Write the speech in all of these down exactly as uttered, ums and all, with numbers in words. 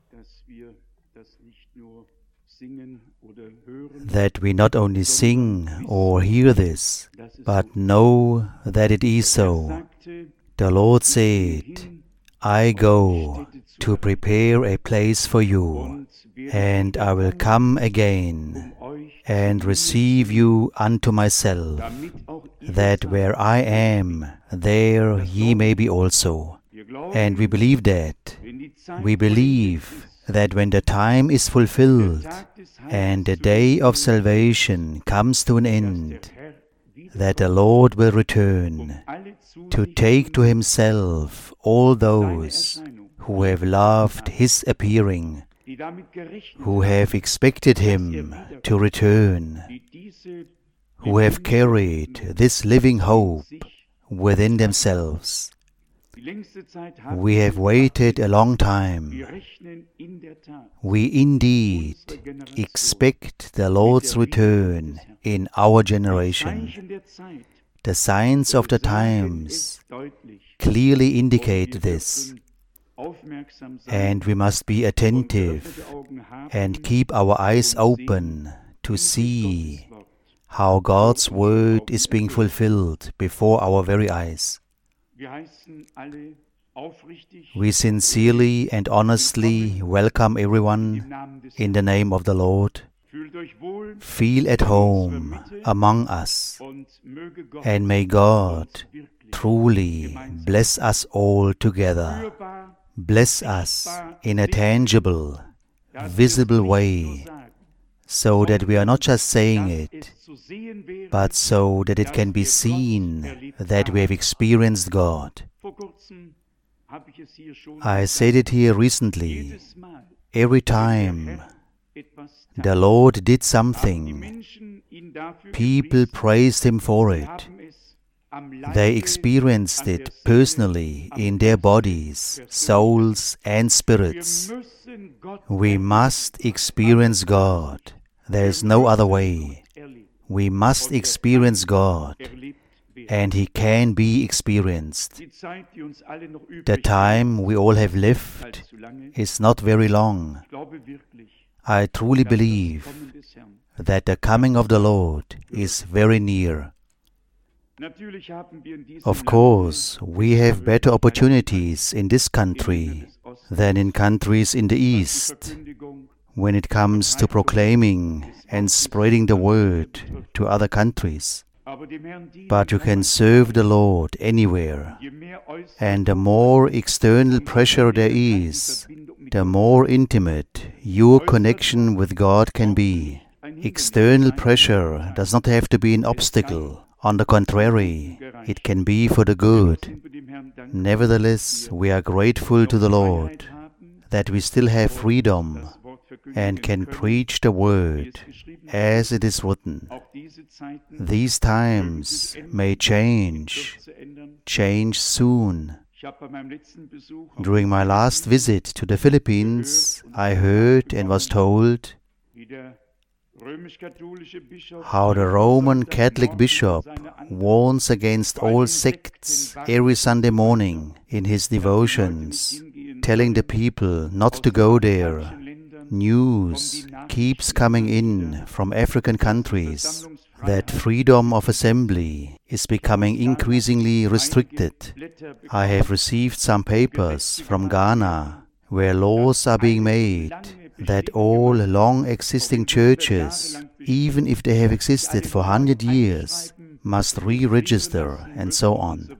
that we not only sing or hear this, but know that it is so. The Lord said, I go to prepare a place for you, and I will come again and receive you unto myself, that where I am, there ye may be also. And we believe that. We believe that when the time is fulfilled and the day of salvation comes to an end, that the Lord will return to take to himself all those who have loved his appearing, who have expected him to return, who have carried this living hope within themselves. We have waited a long time. We indeed expect the Lord's return in our generation. The signs of the times clearly indicate this, and we must be attentive and keep our eyes open to see how God's word is being fulfilled before our very eyes. We sincerely and honestly welcome everyone in the name of the Lord. Feel at home among us, and may God truly bless us all together. Bless us in a tangible, visible way, so that we are not just saying it, but so that it can be seen that we have experienced God. I said it here recently. Every time the Lord did something, people praised Him for it. They experienced it personally in their bodies, souls, and spirits. We must experience God. There is no other way. We must experience God, and He can be experienced. The time we all have lived is not very long. I truly believe that the coming of the Lord is very near. Of course, we have better opportunities in this country than in countries in the East when it comes to proclaiming and spreading the word to other countries. But you can serve the Lord anywhere, and the more external pressure there is, the more intimate your connection with God can be. External pressure does not have to be an obstacle. On the contrary, it can be for the good. Nevertheless, we are grateful to the Lord that we still have freedom and can preach the word as it is written. These times may change, change soon. During my last visit to the Philippines, I heard and was told how the Roman Catholic bishop warns against all sects every Sunday morning in his devotions, telling the people not to go there. News keeps coming in from African countries that freedom of assembly is becoming increasingly restricted. I have received some papers from Ghana where laws are being made that all long-existing churches, even if they have existed for one hundred years, must re-register and so on.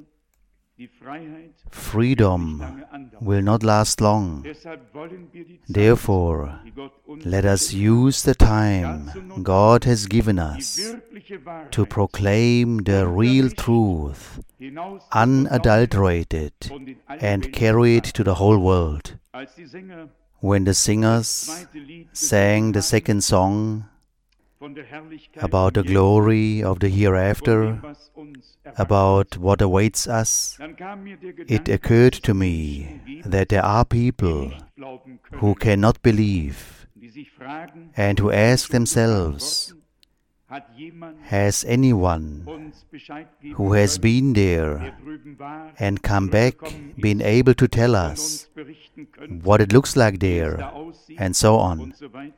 Freedom will not last long. Therefore, let us use the time God has given us to proclaim the real truth, unadulterated, and carry it to the whole world. When the singers sang the second song about the glory of the hereafter, about what awaits us, it occurred to me that there are people who cannot believe and who ask themselves, Has anyone who has been there and come back been able to tell us what it looks like there, and so on?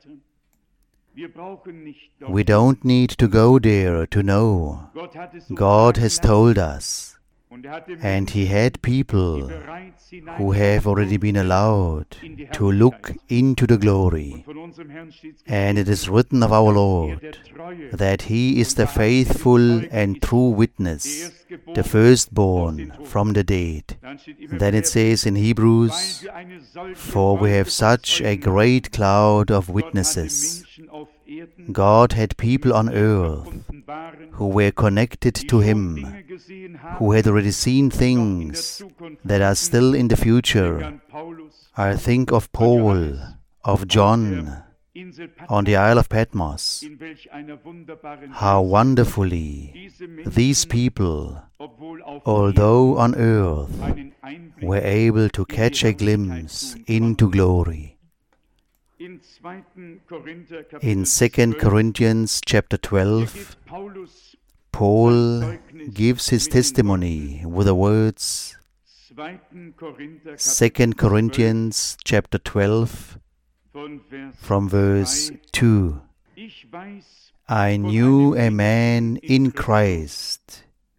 We don't need to go there to know. God has told us. And He had people who have already been allowed to look into the glory. And it is written of our Lord that He is the faithful and true witness, the firstborn from the dead. Then it says in Hebrews, for we have such a great cloud of witnesses. God had people on earth who were connected to Him, who had already seen things that are still in the future. I think of Paul, of John, on the Isle of Patmos. How wonderfully these people, although on earth, were able to catch a glimpse into glory. In Second Corinthians chapter twelve, Paul gives his testimony with the words, Second Corinthians chapter twelve, from verse two. I knew a man in Christ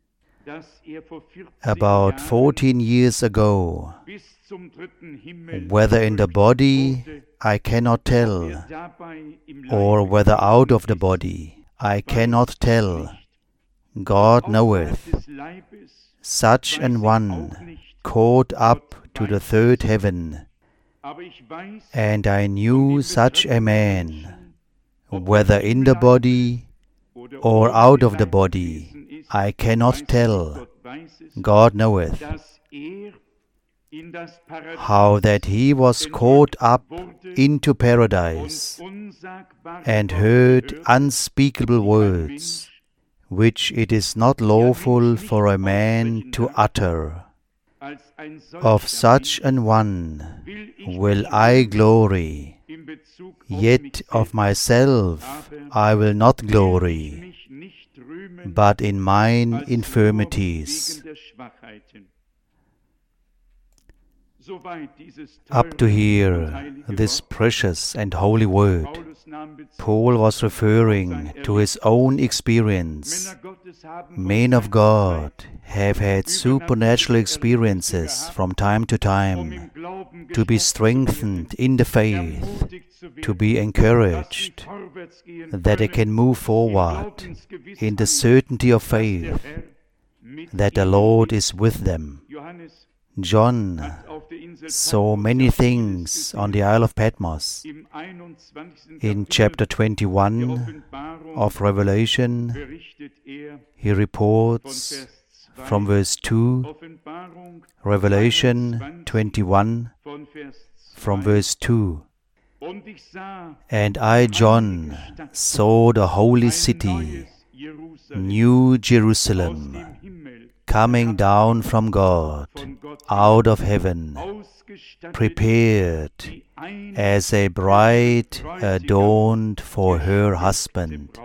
about fourteen years ago, whether in the body I cannot tell, or whether out of the body I cannot tell. God knoweth. Such an one caught up to the third heaven. And I knew such a man, whether in the body or out of the body, I cannot tell. God knoweth. How that he was caught up into paradise and heard unspeakable words, which it is not lawful for a man to utter. Of such an one will I glory, yet of myself I will not glory, but in mine infirmities. Up to here, this precious and holy word, Paul was referring to his own experience. Men of God have had supernatural experiences from time to time, to be strengthened in the faith, to be encouraged, that they can move forward in the certainty of faith, that the Lord is with them. John saw many things on the Isle of Patmos. In chapter twenty-one of Revelation, he reports from verse two, Revelation twenty-one, from verse two. And I, John, saw the holy city, New Jerusalem, coming down from God, out of heaven, prepared as a bride adorned for her husband.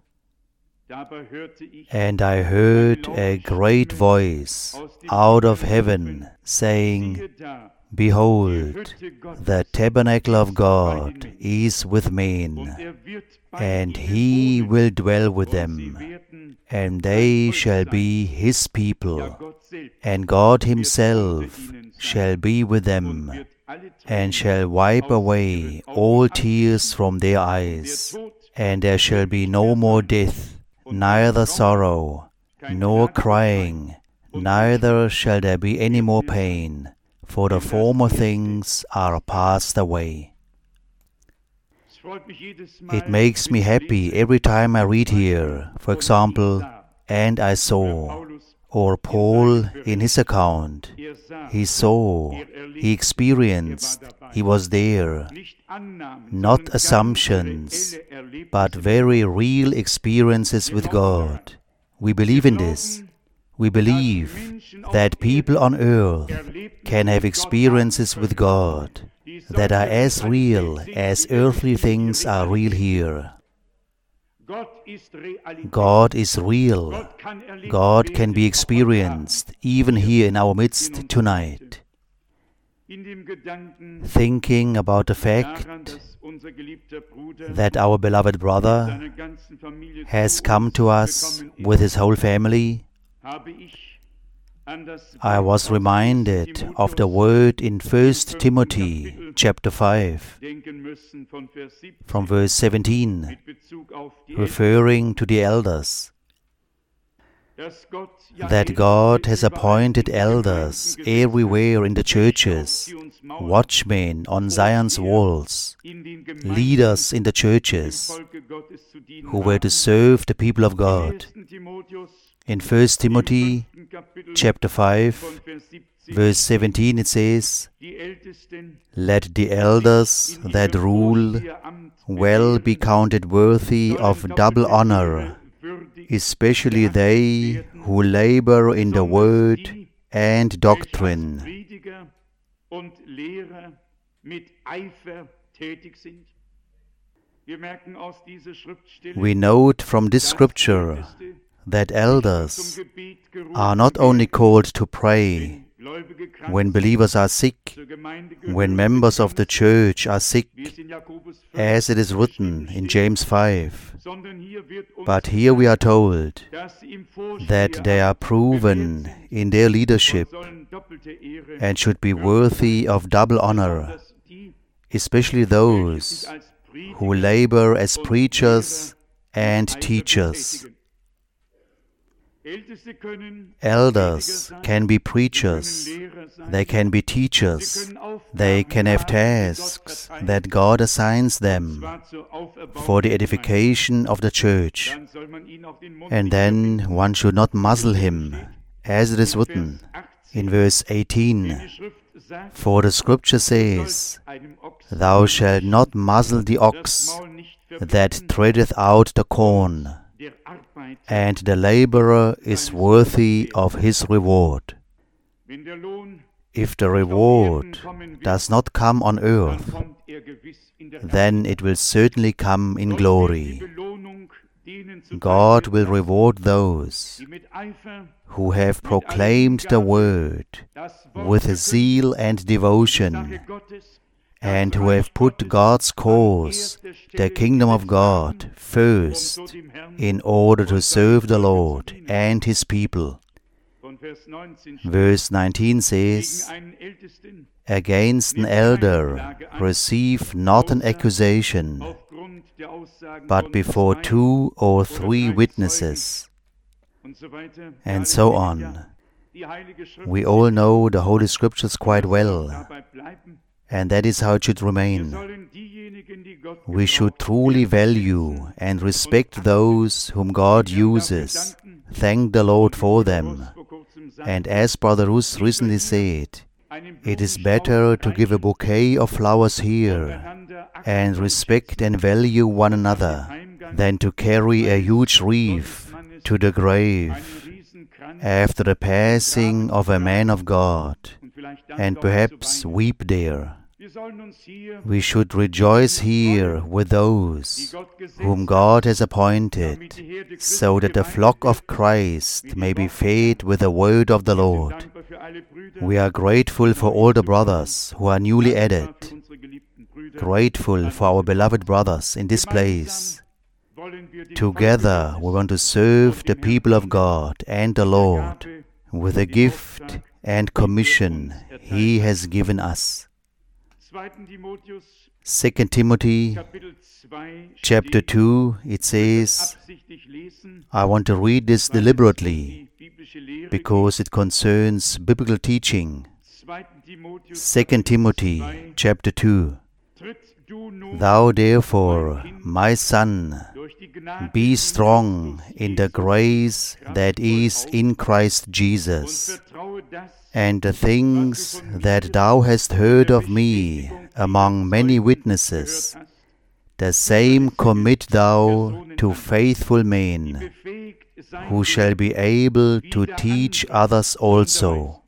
And I heard a great voice out of heaven, saying, Behold, the tabernacle of God is with men, and He will dwell with them, and they shall be His people, and God Himself shall be with them, and shall wipe away all tears from their eyes, and there shall be no more death, neither sorrow, nor crying, neither shall there be any more pain, for the former things are passed away. It makes me happy every time I read here, for example, and I saw, or Paul in his account. He saw, he experienced, he was there. Not assumptions, but very real experiences with God. We believe in this. We believe that people on earth can have experiences with God that are as real as earthly things are real here. God is real. God can be experienced even here in our midst tonight. Thinking about the fact that our beloved brother has come to us with his whole family, I was reminded of the word in First Timothy chapter five, from verse seventeen, referring to the elders, that God has appointed elders everywhere in the churches, watchmen on Zion's walls, leaders in the churches, who were to serve the people of God. In First Timothy chapter five, verse seventeen, it says, "Let the elders that rule well be counted worthy of double honor, especially they who labor in the word and doctrine." We note from this scripture that elders are not only called to pray when believers are sick, when members of the church are sick, as it is written in James five, but here we are told that they are proven in their leadership and should be worthy of double honor, especially those who labor as preachers and teachers. Elders can be preachers, they can be teachers, they can have tasks that God assigns them for the edification of the church. And then one should not muzzle him, as it is written in verse eighteen. For the scripture says, "Thou shalt not muzzle the ox that treadeth out the corn, and the laborer is worthy of his reward." If the reward does not come on earth, then it will certainly come in glory. God will reward those who have proclaimed the word with zeal and devotion, and who have put God's cause, the kingdom of God, first, in order to serve the Lord and His people. Verse nineteen says, "Against an elder receive not an accusation, but before two or three witnesses," and so on. We all know the Holy Scriptures quite well, and that is how it should remain. We should truly value and respect those whom God uses, thank the Lord for them, and as Brother Rus recently said, it is better to give a bouquet of flowers here and respect and value one another than to carry a huge wreath to the grave after the passing of a man of God, and perhaps weep there. We should rejoice here with those whom God has appointed, so that the flock of Christ may be fed with the word of the Lord. We are grateful for all the brothers who are newly added, grateful for our beloved brothers in this place. Together we want to serve the people of God and the Lord with the gift and commission He has given us. Second Timothy chapter two, it says, I want to read this deliberately because it concerns biblical teaching. Second Timothy chapter two. Thou therefore, my son, be strong in the grace that is in Christ Jesus, and the things that thou hast heard of me among many witnesses, the same commit thou to faithful men, who shall be able to teach others also.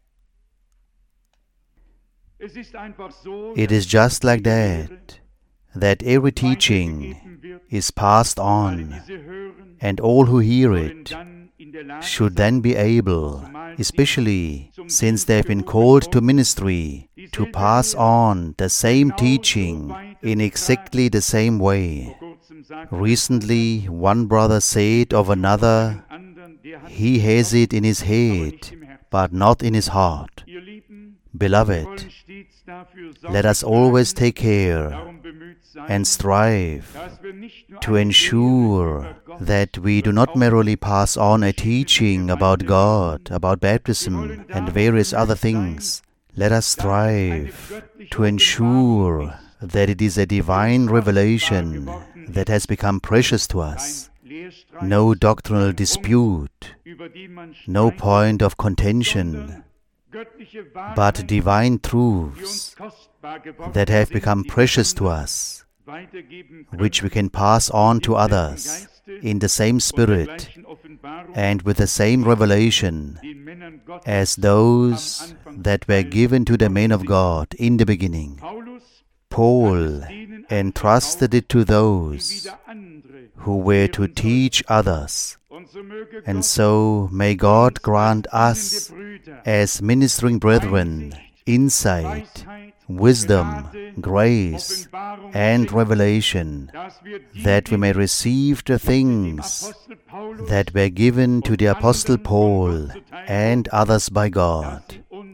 It is just like that, that every teaching is passed on, and all who hear it should then be able, especially since they have been called to ministry, to pass on the same teaching in exactly the same way. Recently, one brother said of another, he has it in his head, but not in his heart. Beloved, let us always take care and strive to ensure that we do not merely pass on a teaching about God, about baptism and various other things. Let us strive to ensure that it is a divine revelation that has become precious to us. No doctrinal dispute, no point of contention, but divine truths that have become precious to us, which we can pass on to others in the same spirit and with the same revelation as those that were given to the men of God in the beginning. Paul entrusted it to those who were to teach others. And so may God grant us, as ministering brethren, insight, wisdom, grace, and revelation, that we may receive the things that were given to the Apostle Paul and others by God,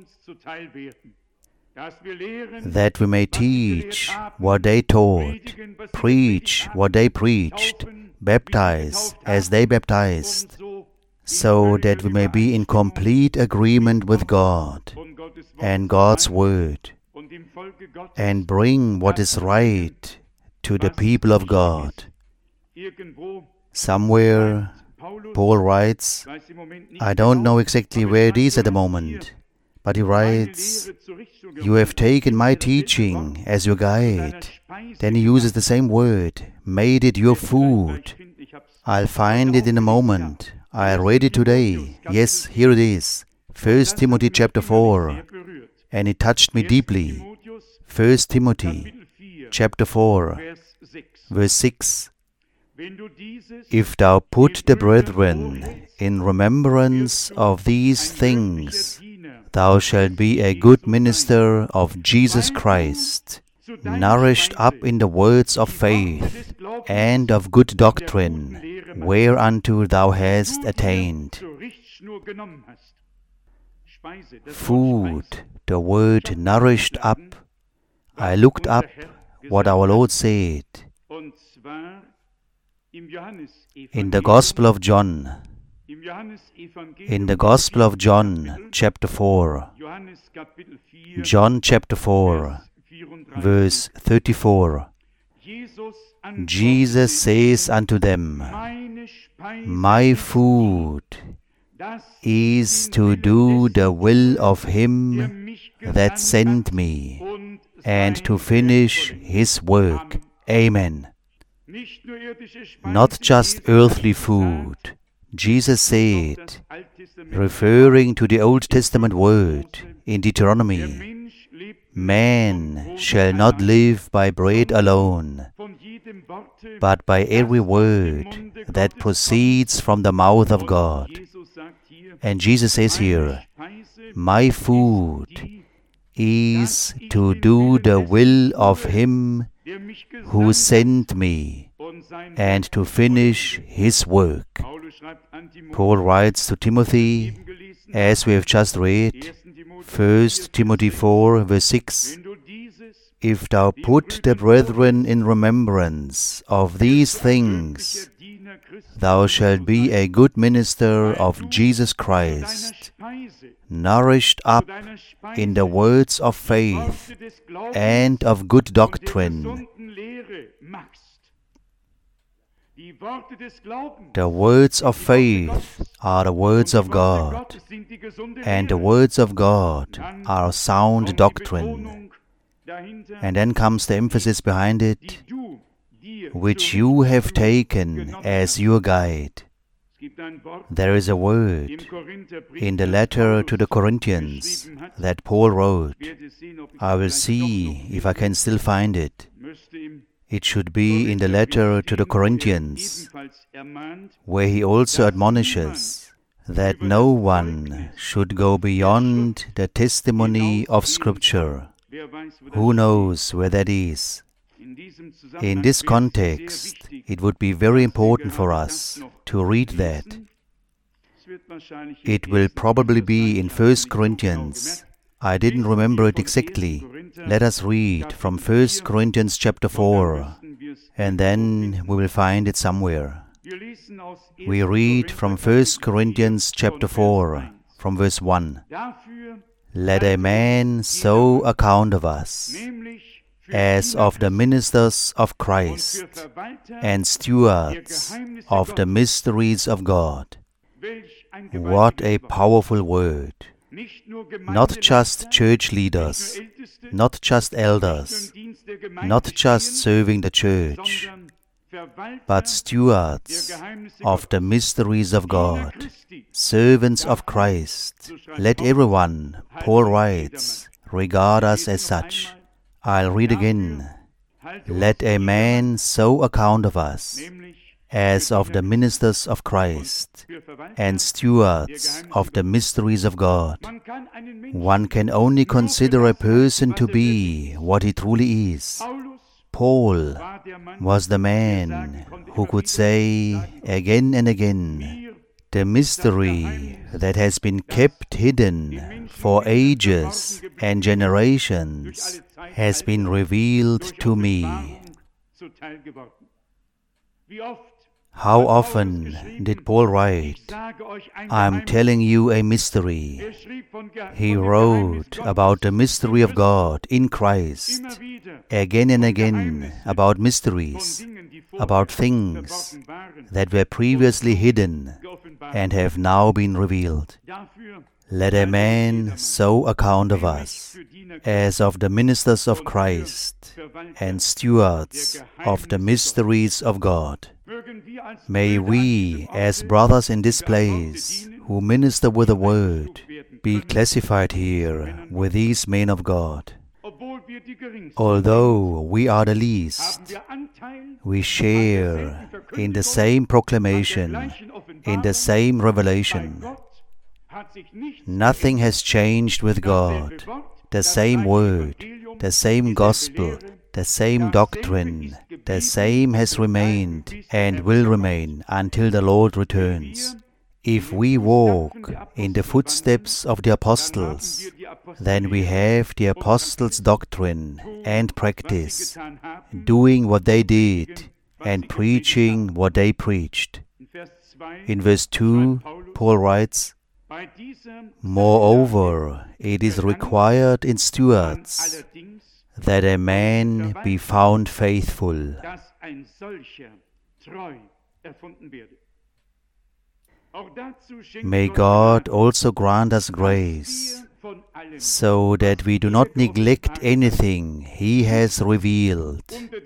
that we may teach what they taught, preach what they preached, baptize as they baptized, so that we may be in complete agreement with God and God's Word, and bring what is right to the people of God. Somewhere, Paul writes, I don't know exactly where it is at the moment, but he writes, you have taken my teaching as your guide. Then he uses the same word, made it your food. I'll find it in a moment. I read it today. Yes, here it is. First Timothy chapter four. And it touched me deeply. First Timothy chapter four, verse six. If thou put the brethren in remembrance of these things, thou shalt be a good minister of Jesus Christ, nourished up in the words of faith and of good doctrine, whereunto thou hast attained. Food, the word nourished up. I looked up what our Lord said in the Gospel of John. In the Gospel of John, chapter four, John chapter four, verse thirty-four, Jesus says unto them, my food is to do the will of him that sent me, and to finish his work. Amen. Not just earthly food, Jesus said, referring to the Old Testament word in Deuteronomy, man shall not live by bread alone, but by every word that proceeds from the mouth of God. And Jesus says here, my food is to do the will of him who sent me, and to finish his work. Paul writes to Timothy, as we have just read, First Timothy four, verse six, if thou put the brethren in remembrance of these things, thou shalt be a good minister of Jesus Christ, nourished up in the words of faith and of good doctrine. The words of faith are the words of God, and the words of God are sound doctrine. And then comes the emphasis behind it, which you have taken as your guide. There is a word in the letter to the Corinthians that Paul wrote. I will see if I can still find it. It should be in the letter to the Corinthians, where he also admonishes that no one should go beyond the testimony of Scripture. Who knows where that is? In this context, it would be very important for us to read that. It will probably be in First Corinthians. I didn't remember it exactly. Let us read from First Corinthians chapter four, and then we will find it somewhere. We read from First Corinthians chapter four, from verse one. Let a man so account of us, as of the ministers of Christ, and stewards of the mysteries of God. What a powerful word! Not just church leaders, not just elders, not just serving the church, but stewards of the mysteries of God, servants of Christ. Let everyone, Paul writes, regard us as such. I'll read again. Let a man so account of us, as of the ministers of Christ, and stewards of the mysteries of God. One can only consider a person to be what he truly is. Paul was the man who could say again and again, the mystery that has been kept hidden for ages and generations has been revealed to me. How often did Paul write, I'm telling you a mystery? He wrote about the mystery of God in Christ, again and again about mysteries, about things that were previously hidden and have now been revealed. Let a man so account of us, as of the ministers of Christ and stewards of the mysteries of God. May we, as brothers in this place, who minister with the Word, be classified here with these men of God. Although we are the least, we share in the same proclamation, in the same revelation. Nothing has changed with God. The same Word, the same Gospel, the same doctrine, the same has remained and will remain until the Lord returns. If we walk in the footsteps of the apostles, then we have the apostles' doctrine and practice, doing what they did and preaching what they preached. In verse two, Paul writes, moreover, it is required in stewards that a man be found faithful. May God also grant us grace, so that we do not neglect anything He has revealed,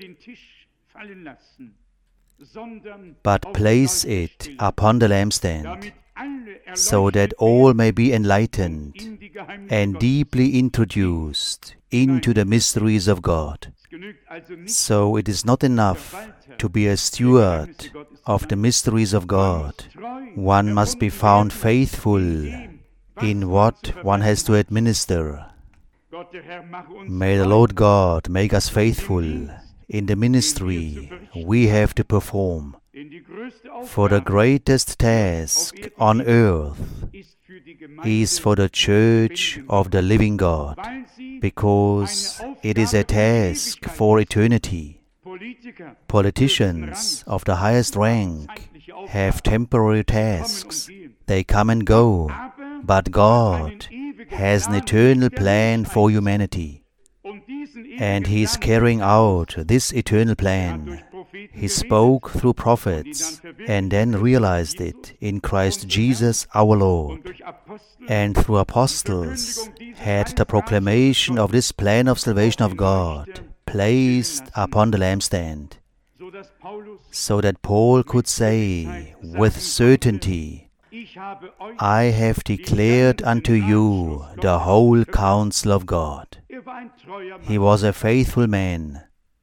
but place it upon the lampstand, so that all may be enlightened and deeply introduced into the mysteries of God. So it is not enough to be a steward of the mysteries of God. One must be found faithful in what one has to administer. May the Lord God make us faithful in the ministry we have to perform. For the greatest task on earth is for the Church of the living God, because it is a task for eternity. Politicians of the highest rank have temporary tasks. They come and go, but God has an eternal plan for humanity, and He is carrying out this eternal plan. He spoke through prophets and then realized it in Christ Jesus our Lord, and through apostles had the proclamation of this plan of salvation of God placed upon the lampstand, so that Paul could say with certainty, I have declared unto you the whole counsel of God. He was a faithful man.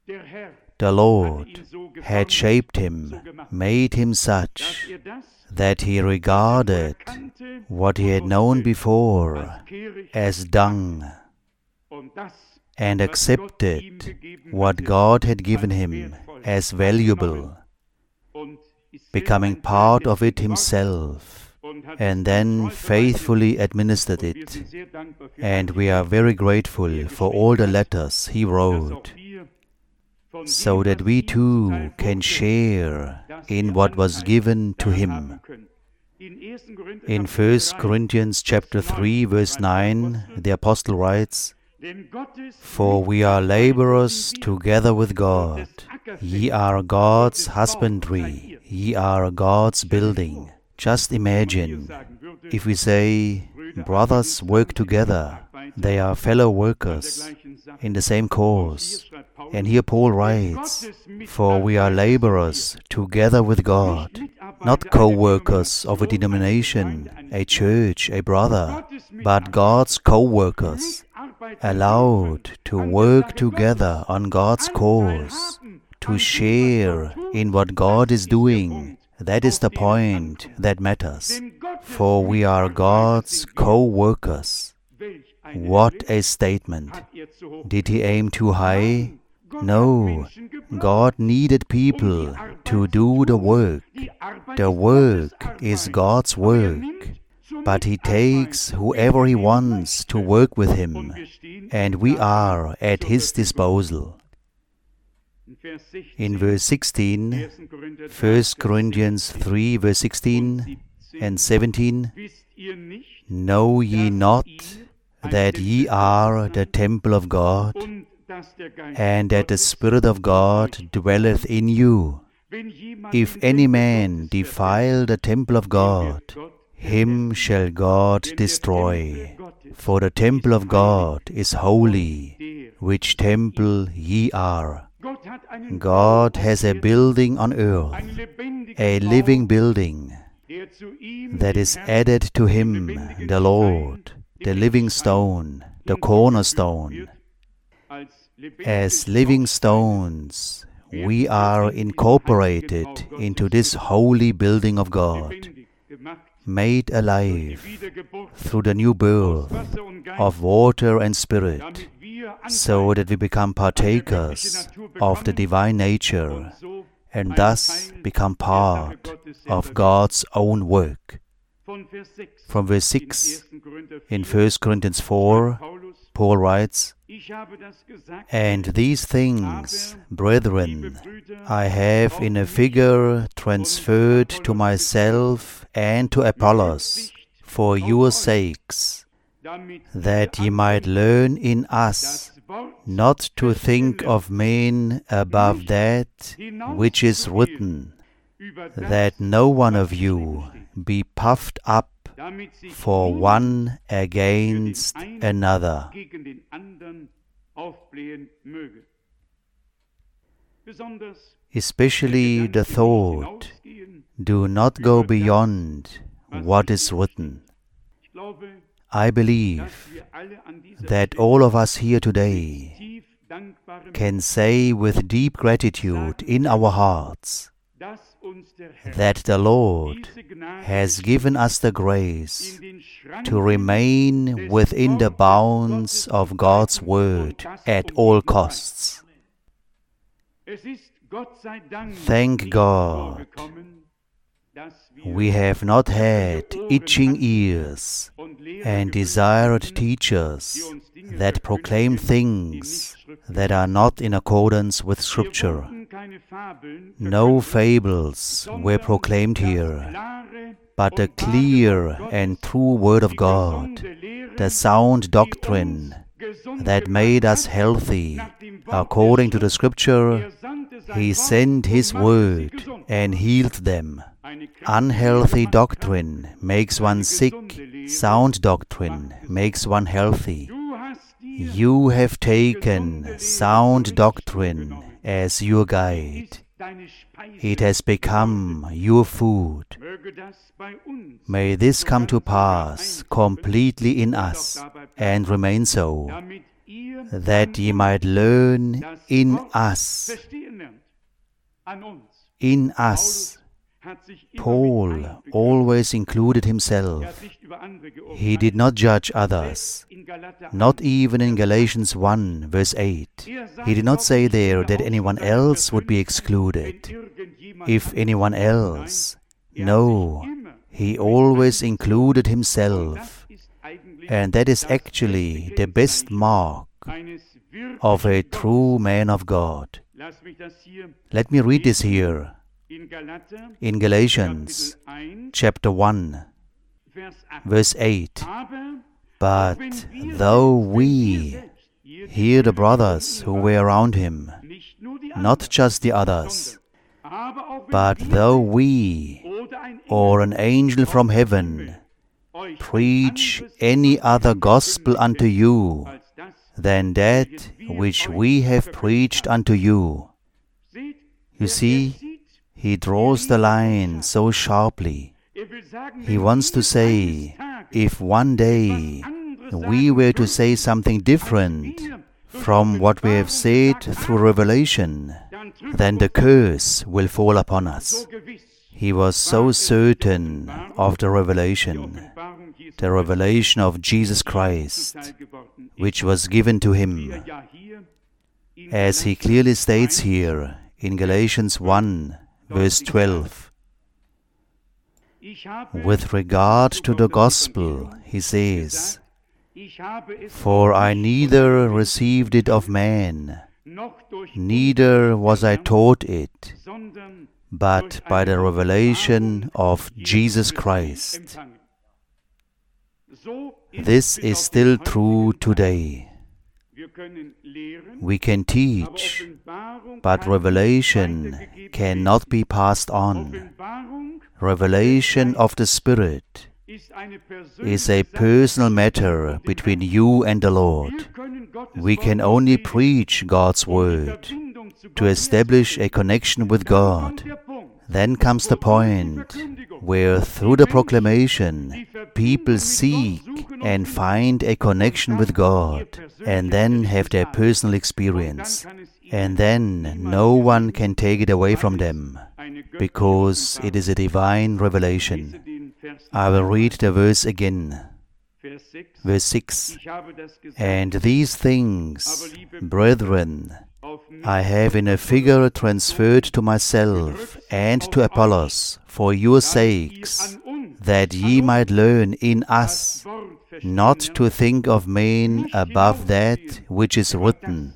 the Lord had shaped him, made him such, that he regarded what he had known before as dung, and accepted what God had given him as valuable, becoming part of it himself, and then faithfully administered it. And we are very grateful for all the letters he wrote, so that we too can share in what was given to him. In First Corinthians chapter three, verse nine, the apostle writes, "For we are laborers together with God. Ye are God's husbandry, ye are God's building." Just imagine if we say, brothers work together, they are fellow workers in the same cause. And here Paul writes, "For we are laborers together with God," not co-workers of a denomination, a church, a brother, but God's co-workers, allowed to work together on God's cause, to share in what God is doing. That is the point that matters. For we are God's co-workers. What a statement! Did he aim too high? No. God needed people to do the work. The work is God's work. But he takes whoever he wants to work with him, and we are at his disposal. In verse sixteen, First Corinthians three, verse sixteen and seventeen, "Know ye not that ye are the temple of God, and that the Spirit of God dwelleth in you? If any man defile the temple of God, him shall God destroy. For the temple of God is holy, which temple ye are." God has a building on earth, a living building, that is added to him, the Lord, the living stone, the cornerstone. As living stones, we are incorporated into this holy building of God, made alive through the new birth of water and spirit, so that we become partakers of the divine nature, and thus become part of God's own work. From verse six in First Corinthians four, Paul writes, "And these things, brethren, I have in a figure transferred to myself and to Apollos for your sakes, that ye might learn in us not to think of men above that which is written, that no one of you be puffed up for one against another." Especially the thought, do not go beyond what is written. I believe that all of us here today can say with deep gratitude in our hearts that the Lord has given us the grace to remain within the bounds of God's Word at all costs. Thank God, we have not had itching ears and desired teachers that proclaim things that are not in accordance with Scripture. No fables were proclaimed here, but the clear and true Word of God, the sound doctrine that made us healthy. According to the Scripture, He sent His Word and healed them. Unhealthy doctrine makes one sick, sound doctrine makes one healthy. You have taken sound doctrine as your guide. It has become your food. May this come to pass completely in us and remain so, that ye might learn in us. In us. Paul always included himself. He did not judge others, not even in Galatians one, verse eight. He did not say there that anyone else would be excluded. If anyone else, no, he always included himself. And that is actually the best mark of a true man of God. Let me read this here. In Galatians chapter one, verse eight. But though we, hear the brothers who were around him, not just the others, but though we, or an angel from heaven, preach any other gospel unto you than that which we have preached unto you. You see, he draws the line so sharply. He wants to say, if one day we were to say something different from what we have said through revelation, then the curse will fall upon us. He was so certain of the revelation, the revelation of Jesus Christ, which was given to him. As he clearly states here in Galatians one, verse twelve. With regard to the gospel, he says, for I neither received it of man, neither was I taught it, but by the revelation of Jesus Christ. This is still true today. We can teach, but revelation cannot be passed on. Revelation of the Spirit is a personal matter between you and the Lord. We can only preach God's Word to establish a connection with God. Then comes the point where through the proclamation people seek and find a connection with God and then have their personal experience. And then no one can take it away from them because it is a divine revelation. I will read the verse again. Verse six. And these things, brethren, I have in a figure transferred to myself and to Apollos for your sakes, that ye might learn in us not to think of men above that which is written.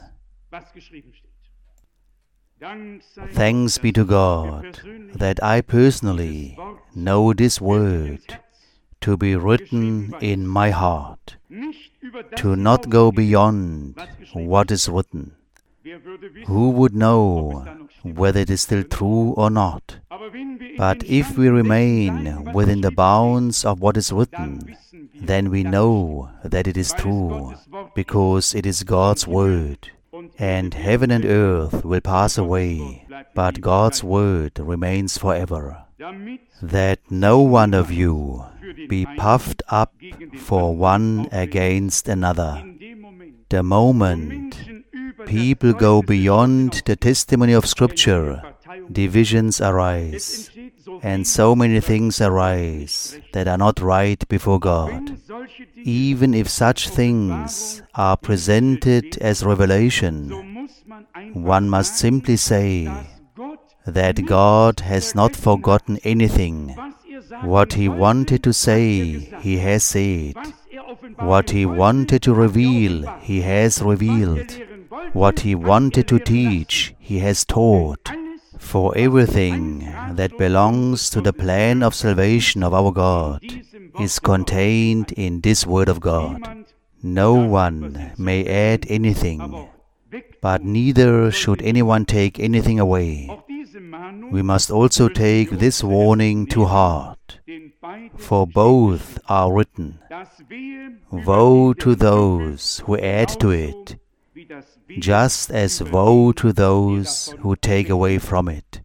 Thanks be to God that I personally know this word to be written in my heart, to not go beyond what is written. Who would know whether it is still true or not? But if we remain within the bounds of what is written, then we know that it is true, because it is God's Word. And heaven and earth will pass away, but God's Word remains forever. That no one of you be puffed up for one against another. The moment people go beyond the testimony of Scripture, divisions arise, and so many things arise that are not right before God. Even if such things are presented as revelation, one must simply say that God has not forgotten anything. What He wanted to say, He has said. What He wanted to reveal, He has revealed. What He wanted to teach, He has taught. For everything that belongs to the plan of salvation of our God is contained in this Word of God. No one may add anything, but neither should anyone take anything away. We must also take this warning to heart, for both are written. Woe to those who add to it, just as woe to those who take away from it.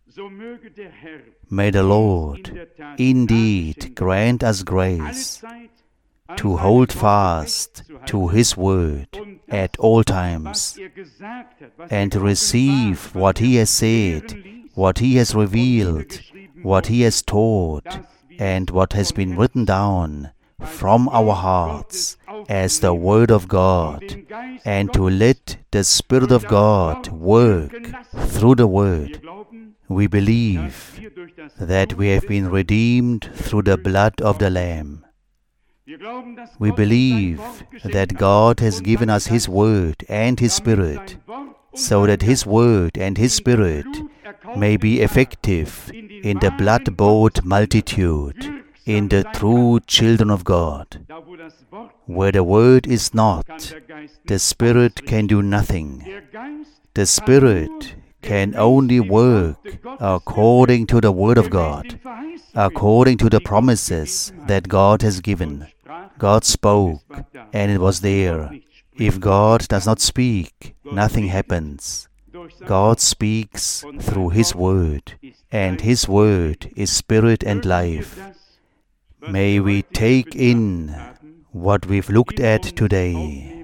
May the Lord indeed grant us grace to hold fast to His word at all times, and to receive what He has said, what He has revealed, what He has taught, and what has been written down from our hearts as the Word of God, and to let the Spirit of God work through the Word. We believe that we have been redeemed through the blood of the Lamb. We believe that God has given us His Word and His Spirit, so that His Word and His Spirit may be effective in the blood-bought multitude, in the true children of God. Where the Word is not, the Spirit can do nothing. The Spirit can only work according to the Word of God, according to the promises that God has given. God spoke, and it was there. If God does not speak, nothing happens. God speaks through His Word, and His Word is Spirit and life. May we take in what we've looked at today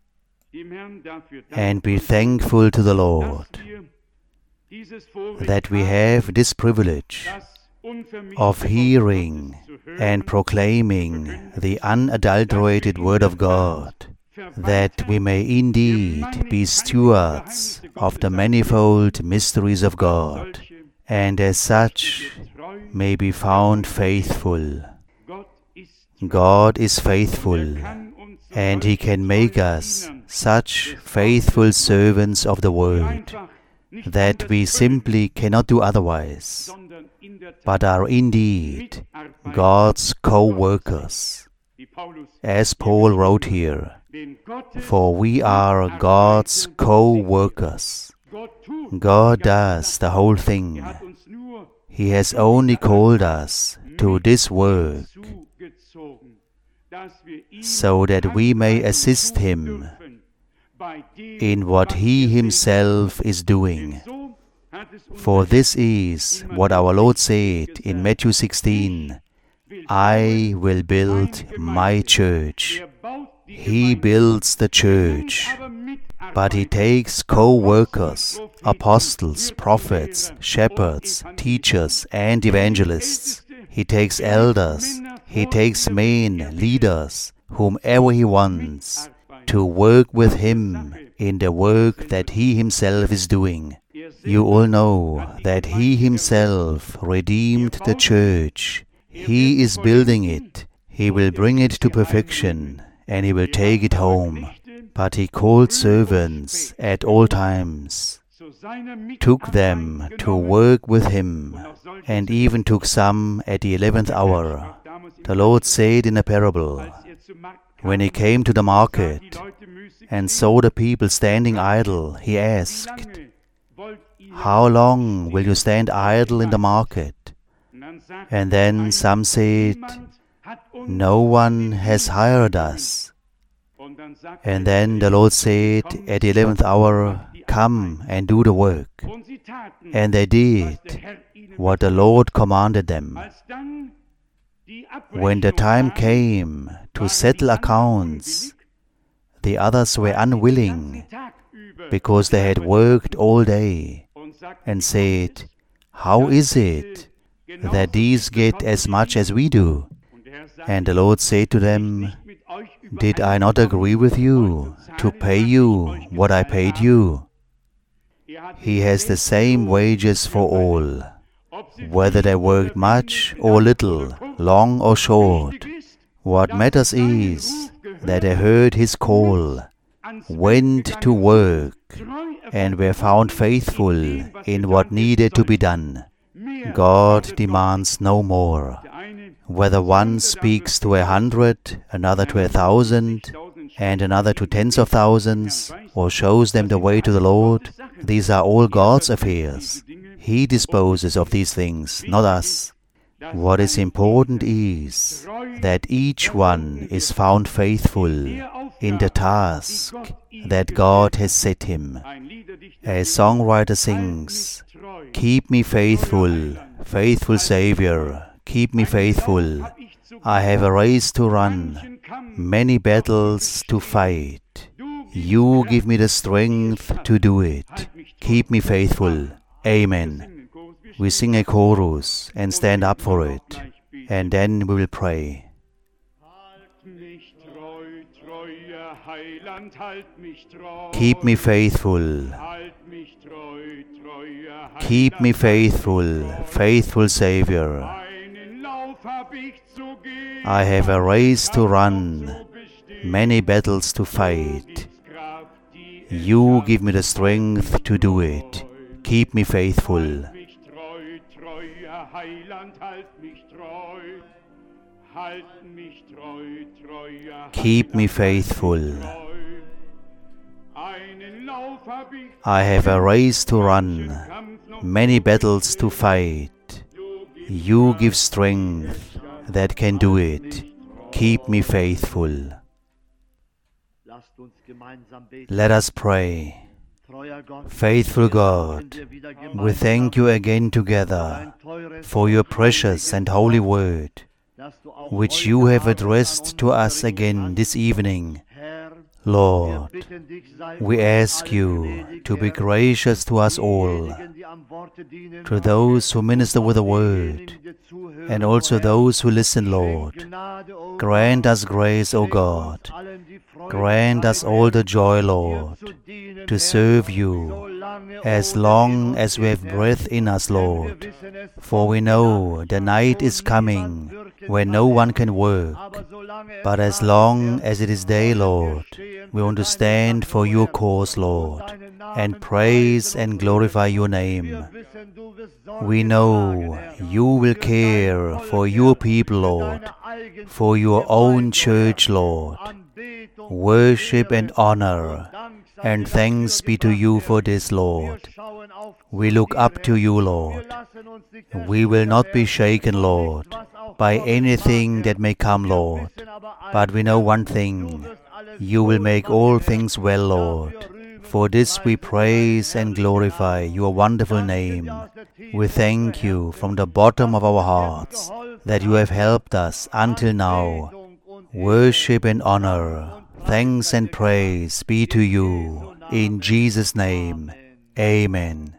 and be thankful to the Lord that we have this privilege of hearing and proclaiming the unadulterated Word of God, that we may indeed be stewards of the manifold mysteries of God, and as such may be found faithful. God is faithful, and He can make us such faithful servants of the Word, that we simply cannot do otherwise, but are indeed God's co-workers. As Paul wrote here, for we are God's co-workers. God does the whole thing. He has only called us to this work, so that we may assist Him in what He Himself is doing. For this is what our Lord said in Matthew sixteen, I will build my church. He builds the church, but He takes co-workers, apostles, prophets, shepherds, teachers, and evangelists. He takes elders, He takes men, leaders, whomever He wants, to work with Him in the work that He Himself is doing. You all know that He Himself redeemed the church. He is building it. He will bring it to perfection, and He will take it home. But He called servants at all times, took them to work with Him, and even took some at the eleventh hour. The Lord said in a parable, when He came to the market and saw the people standing idle, He asked, how long will you stand idle in the market? And then some said, no one has hired us. And then the Lord said at the eleventh hour, come and do the work. And they did what the Lord commanded them. When the time came to settle accounts, the others were unwilling, because they had worked all day, and said, how is it that these get as much as we do? And the Lord said to them, did I not agree with you to pay you what I paid you? He has the same wages for all, whether they worked much or little, long or short. What matters is that they heard His call, went to work, and were found faithful in what needed to be done. God demands no more. Whether one speaks to a hundred, another to a thousand, and another to tens of thousands, or shows them the way to the Lord, these are all God's affairs. He disposes of these things, not us. What is important is that each one is found faithful in the task that God has set him. A songwriter sings, keep me faithful, faithful Savior, keep me faithful. I have a race to run, many battles to fight. You give me the strength to do it. Keep me faithful. Amen. We sing a chorus and stand up for it, and then we will pray. Keep me faithful. Keep me faithful, faithful Savior. I have a race to run, many battles to fight. You give me the strength to do it. Keep me faithful. Keep me faithful. I have a race to run, many battles to fight. You give strength that can do it. Keep me faithful. Let us pray. Faithful God, we thank you again together for your precious and holy word, which you have addressed to us again this evening. Lord, we ask you to be gracious to us all, to those who minister with the word, and also those who listen, Lord. Grant us grace, O God. Grant us all the joy, Lord, to serve you as long as we have breath in us, Lord. For we know the night is coming when no one can work. But as long as it is day, Lord, we want to stand for your cause, Lord, and praise and glorify your name. We know you will care for your people, Lord, for your own church, Lord. Worship and honor and thanks be to you for this, Lord. We look up to you, Lord. We will not be shaken, Lord, by anything that may come, Lord. But we know one thing, you will make all things well, Lord. For this we praise and glorify your wonderful name. We thank you from the bottom of our hearts that you have helped us until now. Worship and honor, thanks and praise be to you. In Jesus' name, amen.